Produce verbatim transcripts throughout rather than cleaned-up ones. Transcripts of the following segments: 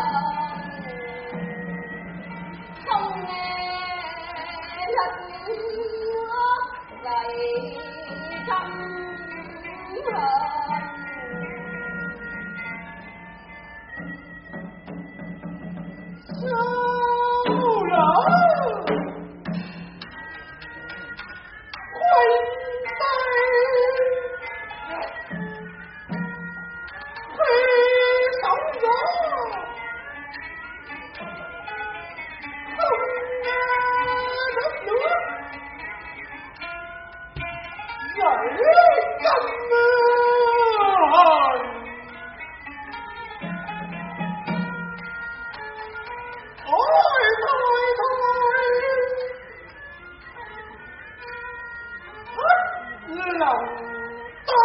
không nghe đất nước dậy trong hờn. Sao lỡ khoanh tay khi sóng gió không nghe đất nước dậy trong hờn. Ôi thôi thôi hết lòng ta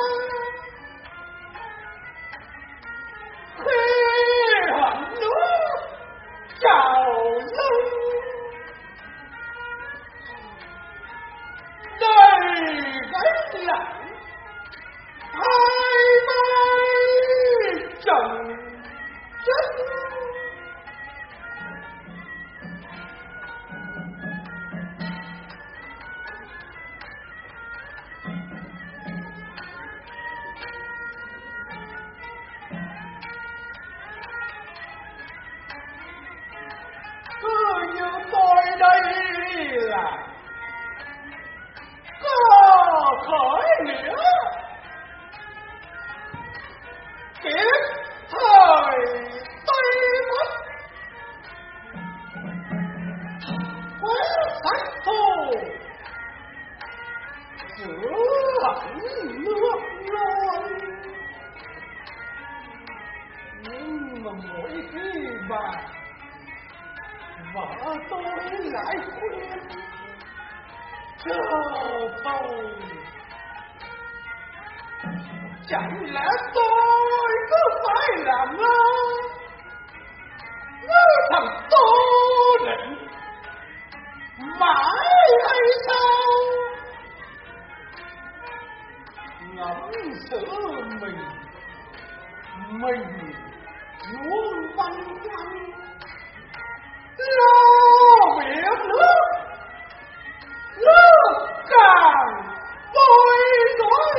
khi hận nước trào dâng đầy gánh nặng hai tay chồng chất. Cứ như tôi đây là có khởi nghĩa kịp thời Tây Bắc quét sạch thù giữa hẳn nước luôn. Nhưng mà mỗi khi bà vợ tôi lại khuyên chờ tôi, chẳng lẽ tôi cứ phải làm ngơ như thằng Tô Định mãi hay sao? Ngẫm xử mình mình luôn băn khoăn lo việc nước, nước càng bối rối.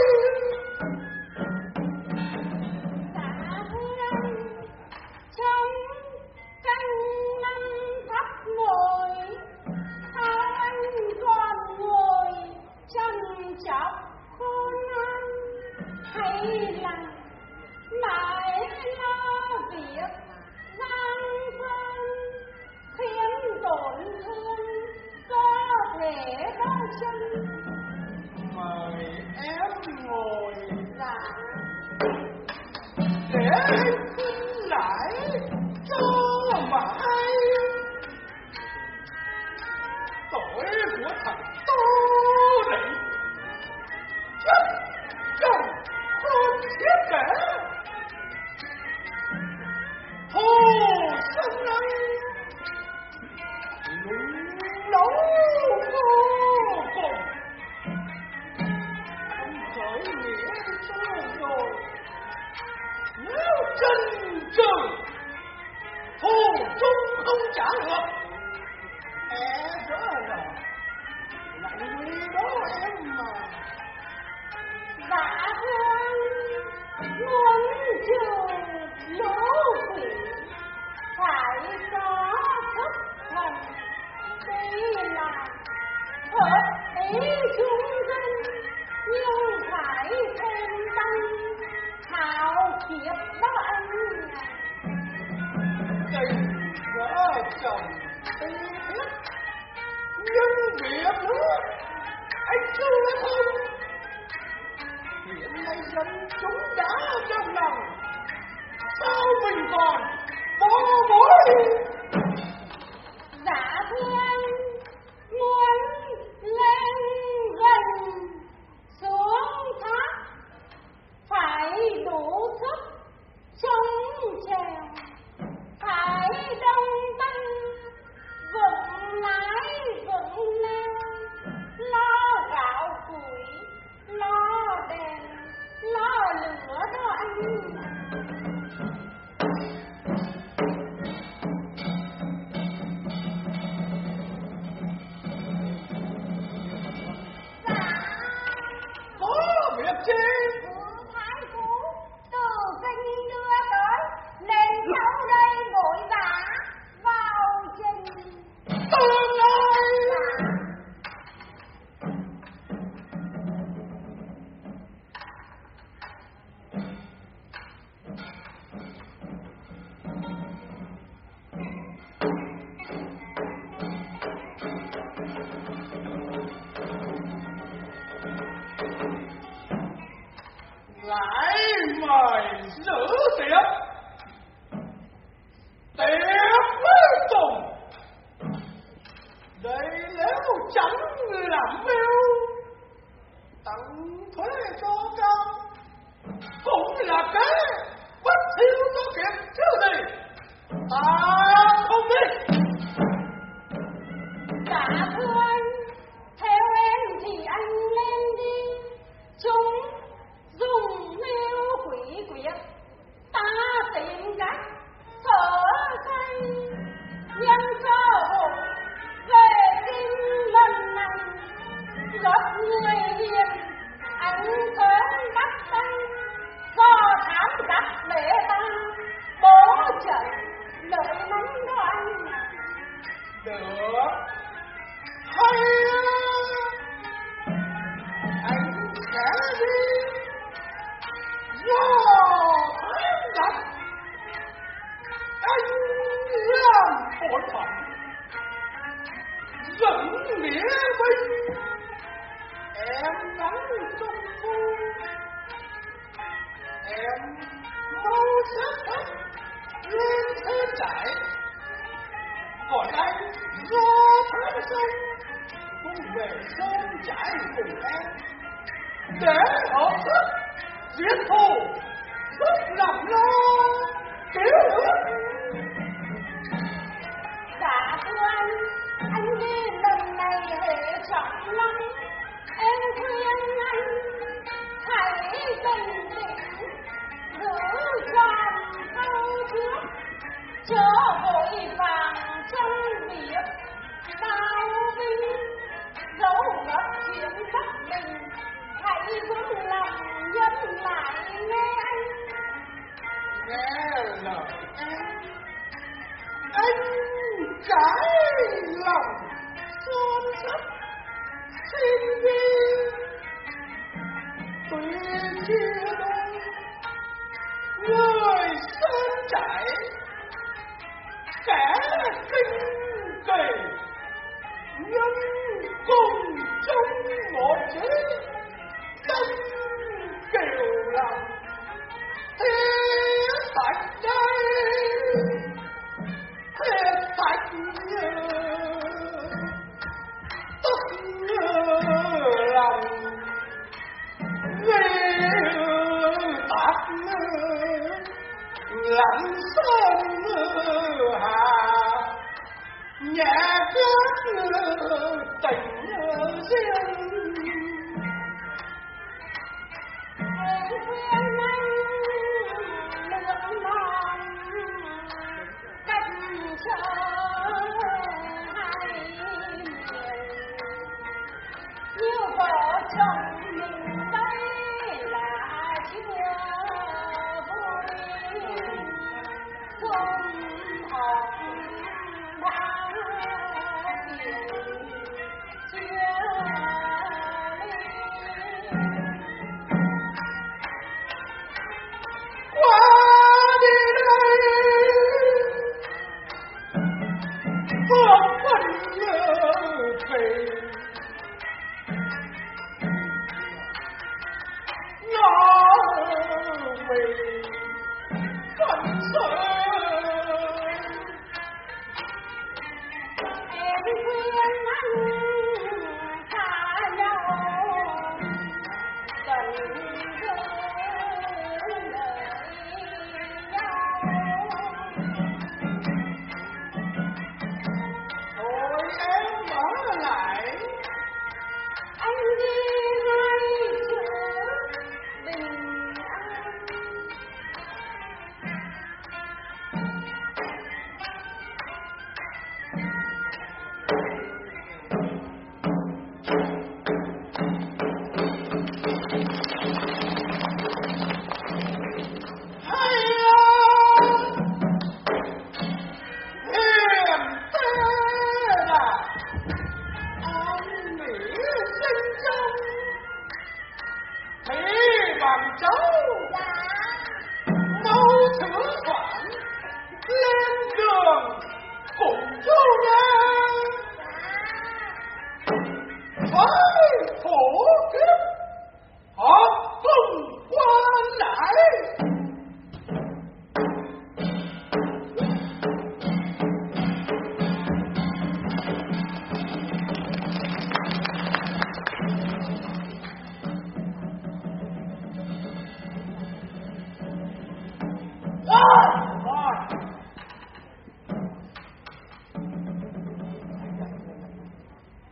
Tạ Hương trong canh năm thắp ngồi, hai anh còn ngồi trần chọc khôn ăn, hay là mãi lo việc gian phân khiến tổn thương cơ thể đau chân. Mời em ngồi Dạ để anh xin lại cho mà hay. Tội của thằng Tô Định chất chồng không thiết kể, thù sân anh lung đấu vô cùng. Anh khởi nghĩa cho rồi, nếu chân trừ thù chung không trả được, e rõ là lại nguy đó em mà. Dạ Hương muốn trừ lũ quỷ phải có thức thần, tuy là hợp ý chúng dân nhưng phải thêm tâm hào kiệt đó anh. Tình vợ chồng tinh thiết nhưng việc nước anh chưa thông. Hiện nay dân chúng đã trong lòng, sao mình còn bó bối. Dạ thưa anh muốn lên gần xuống thác phải đủ sức chống chèo, phải đông tân vững lái vững leo, lo gạo củi lo đèn lo lửa đó anh. ta không biết. Dạ thưa anh, theo em thì anh lên đi. Chúng dùng mưu quỷ quyệt, ta tìm cách sở say. Nhân cơ hội về kinh lần này, gặp người hiền anh sớm bắt tay. Do thám đắc để ta bố trận lợi nắm đó anh. Được, hay anh sẽ đi. Do thám đắc anh làm bổn phận, dẫn nghĩa binh. Em gắn công phu, em mau xếp hết lên thế trại. Còn anh do thám sông cũng về sơn trại cùng em, để hợp sức giết thù, giúp làm lo cứu nước. Dạ thưa anh, anh đi lần này hệ trọng lắm. Em khuyên anh hãy bình tĩnh, giữ đoàn sau trước, chớ vội vàng trong việc cao vinh. Dẫu gặp chuyện bất bình, hãy vững lòng nhẫn lại nghe anh. Nghe lời em, anh trái lòng son sắt xin đi. Tuy chia đôi người sơn trại, kẻ kinh kỳ nhưng cùng chung một chí, tâm kiều lòng thiết thạch đây, thiết thạch tức lòng vì tạc lặng sơn hà, nhẹ cướp tình riêng. Em khuyên anh lượn lòng cách trở hai miền, như vợ chồng mình đây là chưa vui, không học đã tiền chia ly. Qua đi đây phước quân nhớ về,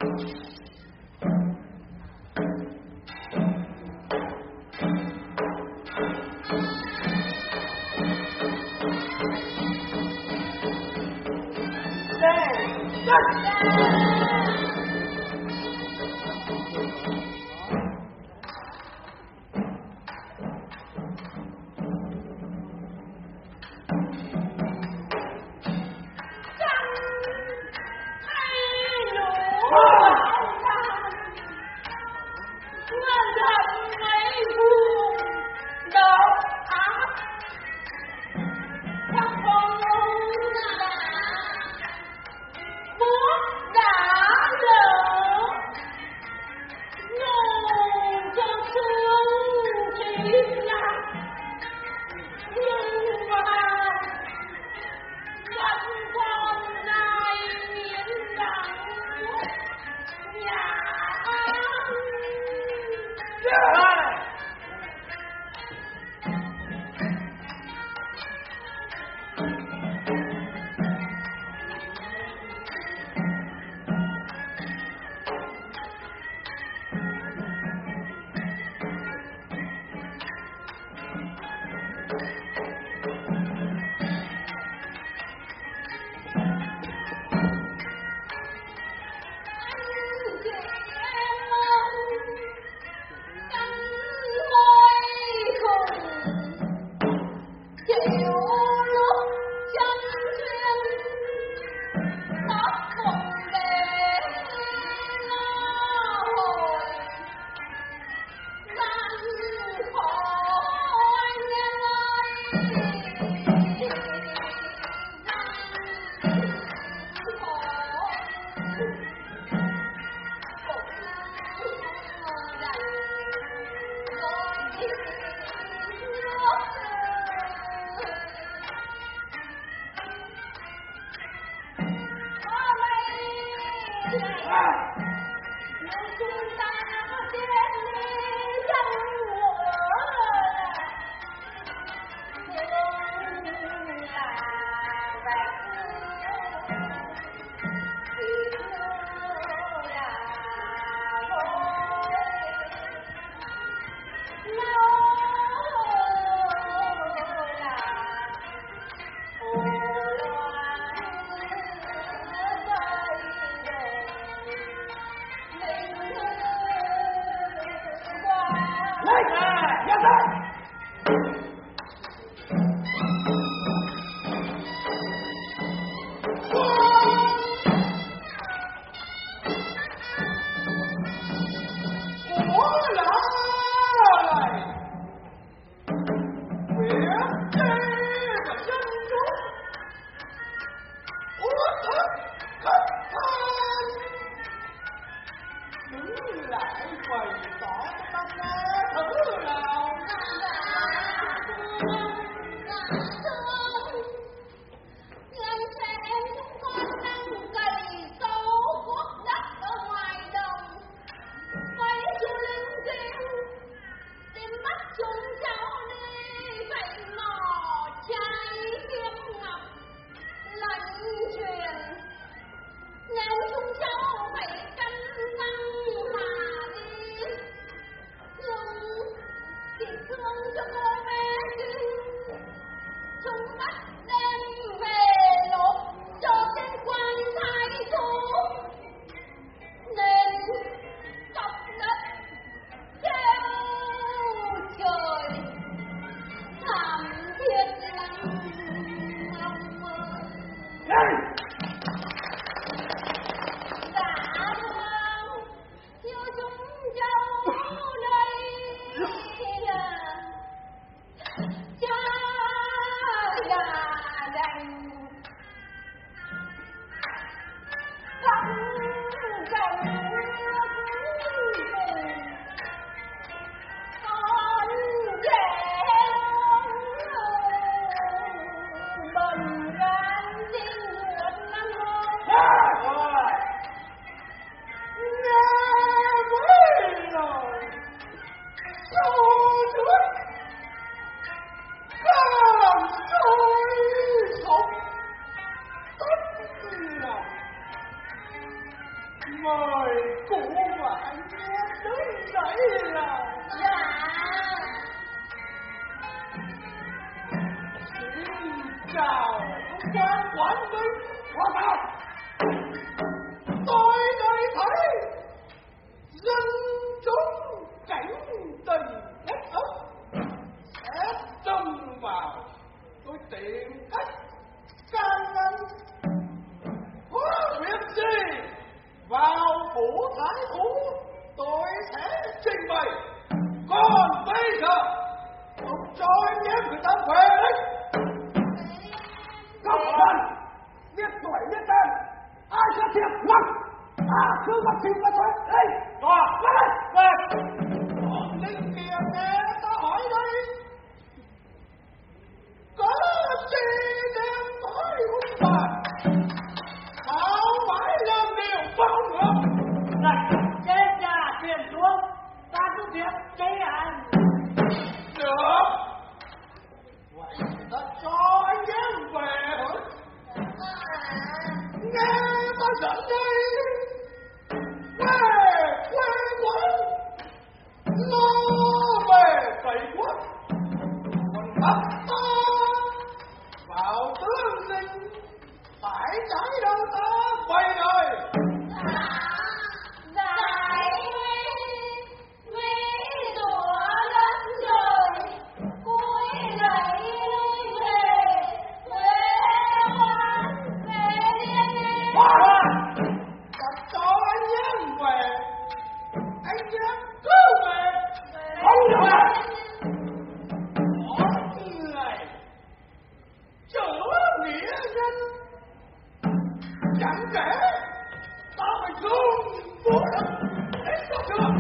Hãy subscribe cho kênh Ghiền Mì Gõ để không bỏ lỡ những video hấp dẫn. thiệt lắm. Ta cứ bắt xin mà thôi. Đây, rồi, lên đây. Lên. Còn linh kia nghe ta hỏi đây. Có gì đem hỏi hung bà. Sao phải làm điều bao ngược. Này, chế cha tiền xuống. Ta cứ việc chế anh. Được. Vậy ta cho anh em về hả? Nghe ta dẫn đi. Về quê quán. Lo về cậy quốc. Còn bắt ta vào tương linh. Phải trái đâu ta vậy đời. Đại Nguy đùa đất trời, cuối lạy lui về, quê quán về điên em. Ta cho anh em về. Anh em cứ về. Không được. Có người chữ nghĩa nhân. Chẳng kể ta phải dùng vũ lực để cho được.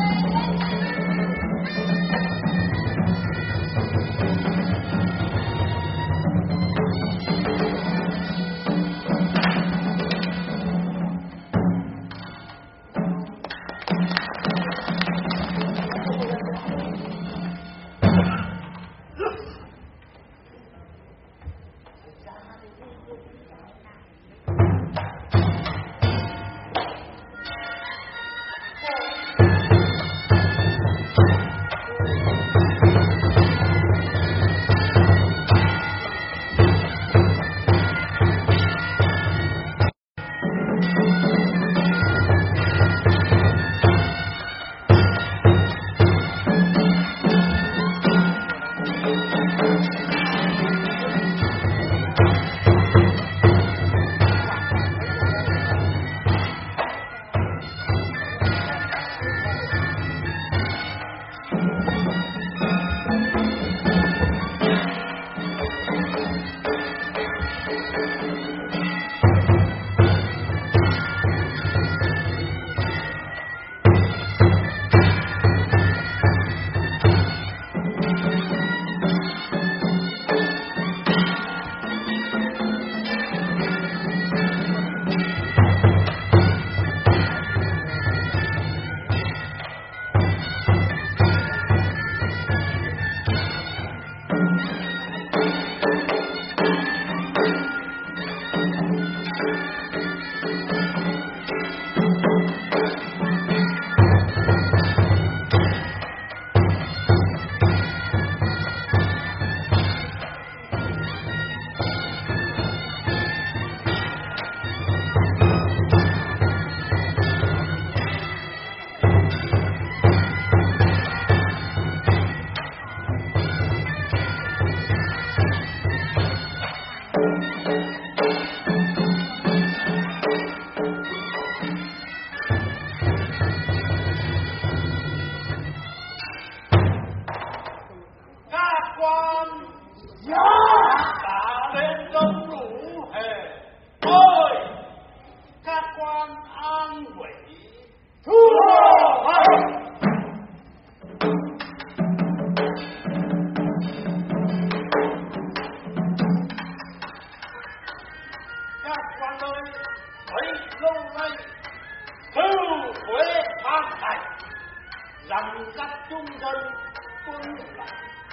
rằng các trung dân tuân lệnh.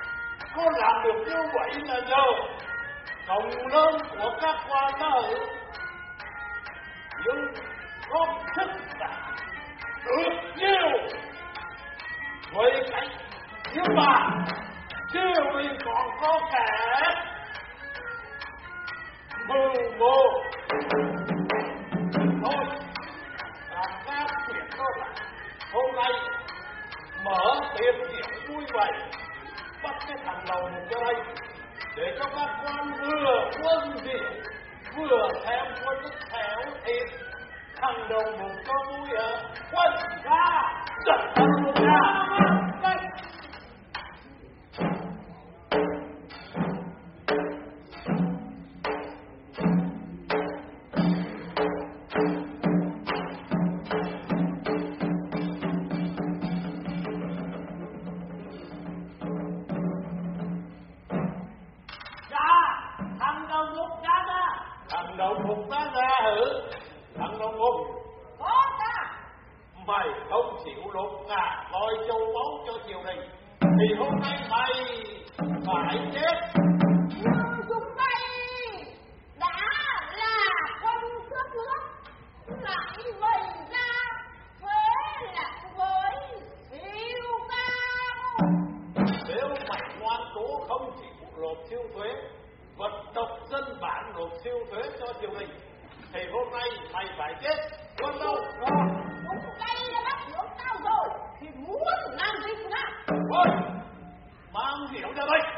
Có làm được như vậy là nhờ cộng lớn của các quan ở, nhưng góp sức cả được nhiều. Với cách như bà chưa vì còn có kẻ mưu mô. Thôi làm các chuyện đó là hôm nay mở tiệc tiệc vui vậy, bắt cái thằng đầu cho đây để cho các quan vừa quân rượu vừa xem quân rất khéo thịt. Thằng đầu một cho vui ở quân ra giật thằng ra đây. ta ra hử? Thằng Long Ngôn. Có ta. Mày không chịu lột ngà coi châu báu cho triều đình thì hôm nay mày phải chết. Nhưng chúng mày đã là quân cướp nước, lại bày ra thuế là với siêu cao. Nếu mày ngoan cố không chịu nộp siêu thuế, vận động dân bản nộp siêu thuế cho triều đình thì hôm nay mày phải chết. Quân đâu? Chúng đây đã bắt được tao rồi thì muốn làm gì cũng làm. Thôi, mang rượu ra đây.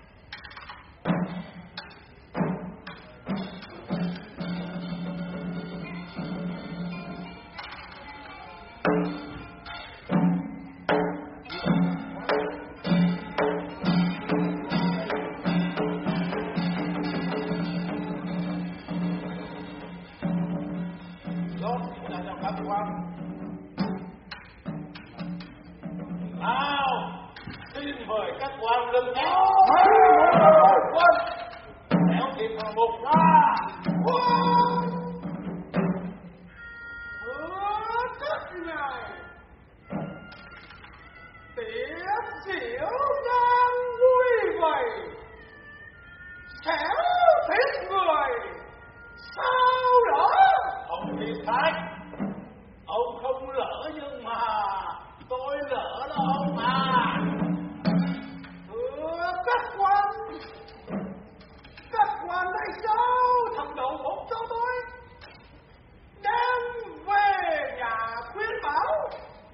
Nào, xin mời các quan lưng nhé. Quân, kéo thịt vào mục ra. Quân, hứa các ngài, tiệc diệu đang vui vầy, xéo thịt người, sao lỡ? Ông thì khách, ông không lỡ nhưng mà tôi lỡ đó ông à. Thưa các quan, các quan đây sao thằng đậu một cho tôi đem về nhà khuyên bảo,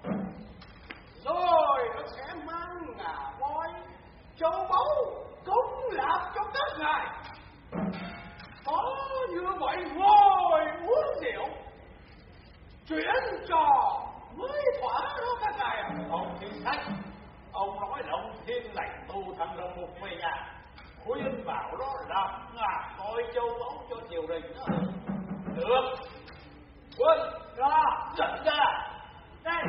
rồi nó sẽ mang ngà voi châu báu cúng lạc cho các ngài. Có như vậy ngồi uống rượu chuyện trò mới thỏa đó các ngài ạ. Ông thì khách, ông nói là ông thiên lãnh tu thằng đồng mục về nhà, khuyên bảo nó làm ngà coi châu báu cho triều đình đó. Được. Quân, ra, dẫn ra. Đây.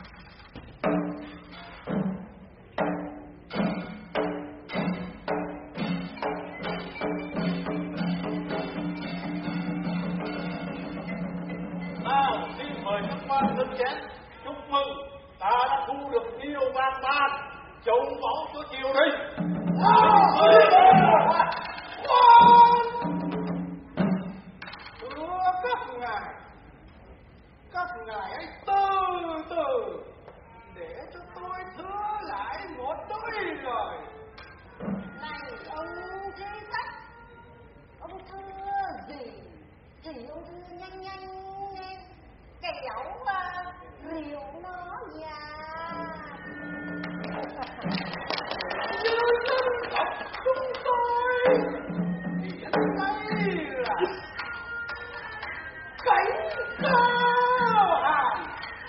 Nào, xin mời các quan dân chén. Chúc mừng, ta đã thu được nhiều vàng bạc, châu báu cho triều đình. Thưa các ngài, các ngài hãy từ từ để cho tôi thưa lại một đôi lời. Này ông thế khách, ông thưa gì thì ông thưa nhanh nhanh lên, kéo mà rượu nó già. Như dân tộc chúng tôi hiện nay là cánh cao hàng,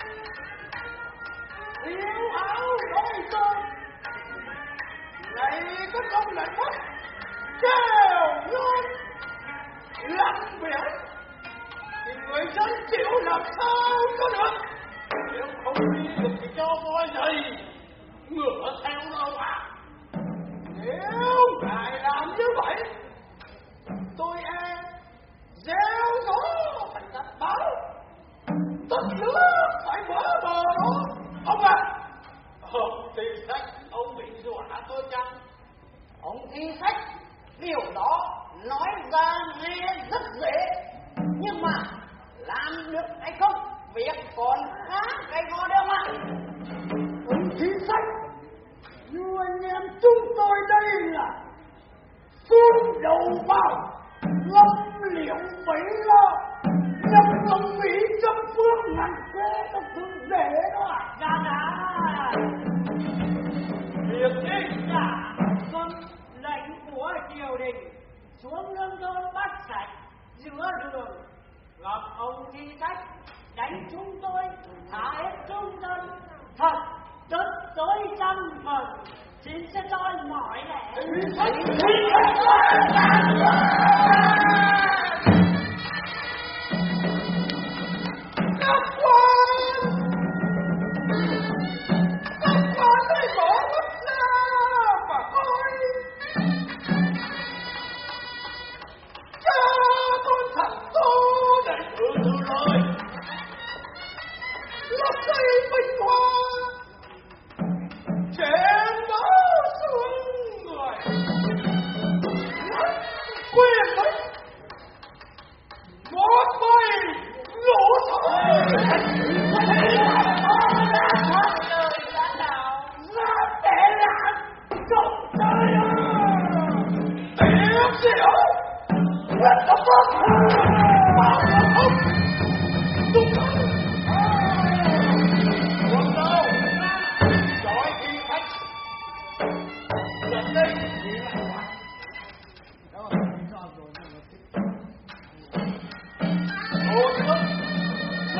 thiếu áo đôi tôm, này các ông lại mất treo nhon lặn biển thì người dân chịu làm sao có được. Nếu không đi được thì cho voi dày, ngựa theo đâu à. Nếu ngài làm như vậy, tôi e gieo gió phải đặt báo, tất lứa phải vỡ bờ đó. Ông à, Ông thì khách, ông bị dọa tôi chăng? Ông thi sách điều đó nói ra nghe rất dễ, nhưng mà làm được hay không việc còn khá cái ngó đâu mà. ông thi sách, như anh em chúng tôi đây là xuống đầu vào lâm liễu bấy lo, nhập lòng mỹ trong phương ngàn kế trong thương dễ đó à. Đã đã Việc đi. dạ vâng, lệnh của triều đình xuống nông thôn bắt sạch giữa đường, gặp ông thi sách đánh chúng tôi thả hết trung dân, thật tức tối trăm phần, xin sẽ đòi mỏi lẽ. Các quan, các quan hãy mở mắt ra và coi. Cha con thằng tôi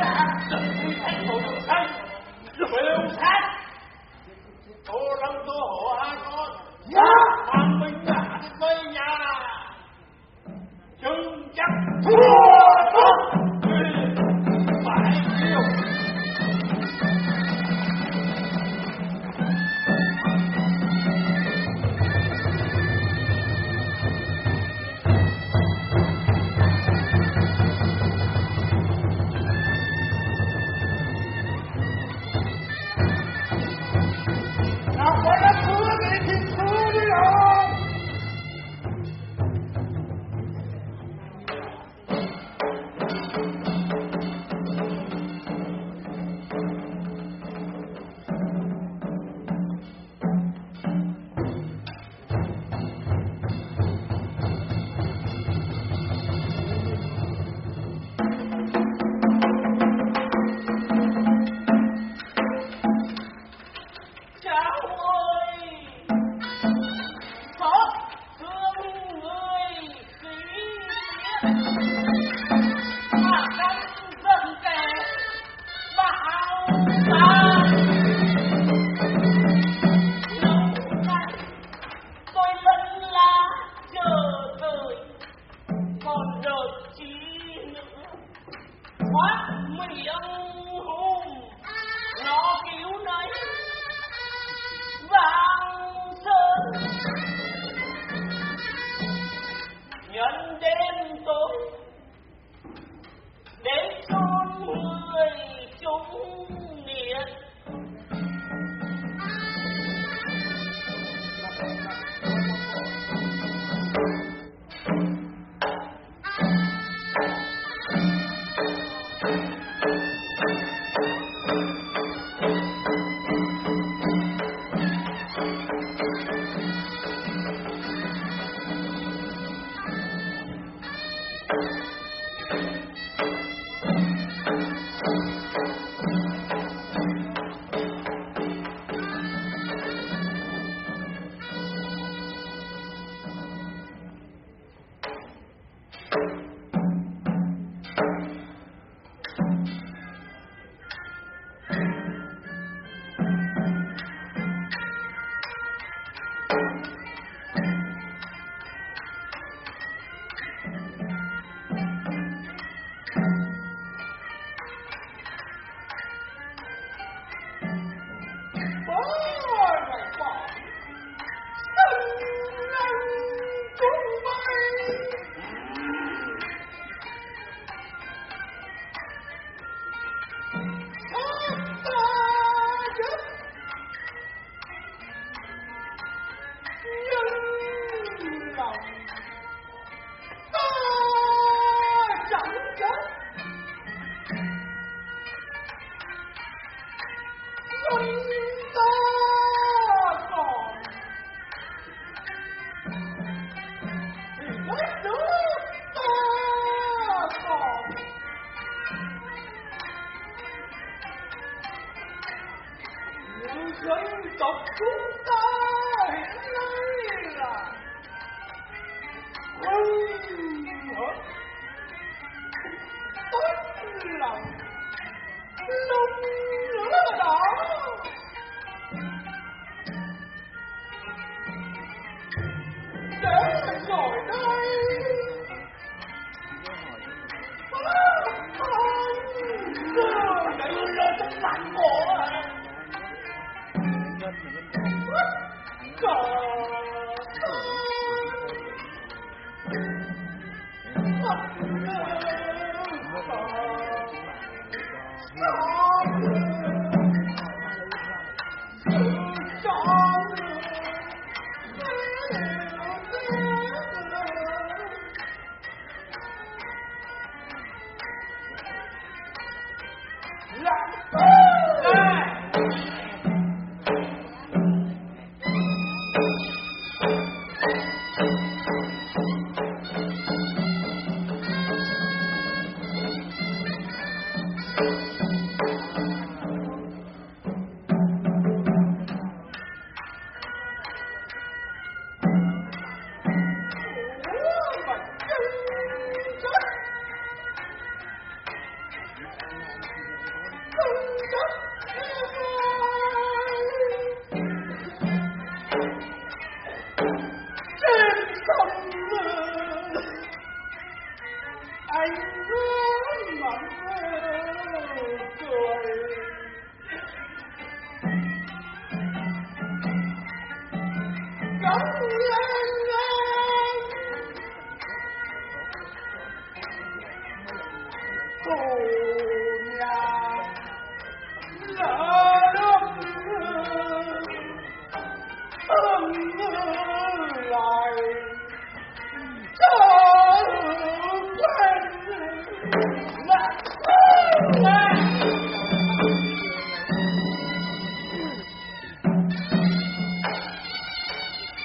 dạ sự thành bộ đường xanh biểu sát tô lâm tô hộ hai con dạ hoàng minh đã với nhà chừng chắc thua tốt phải yêu nào có đã thua thì thì thua đi rồi. anh hướng mặn cười cống lên lên cô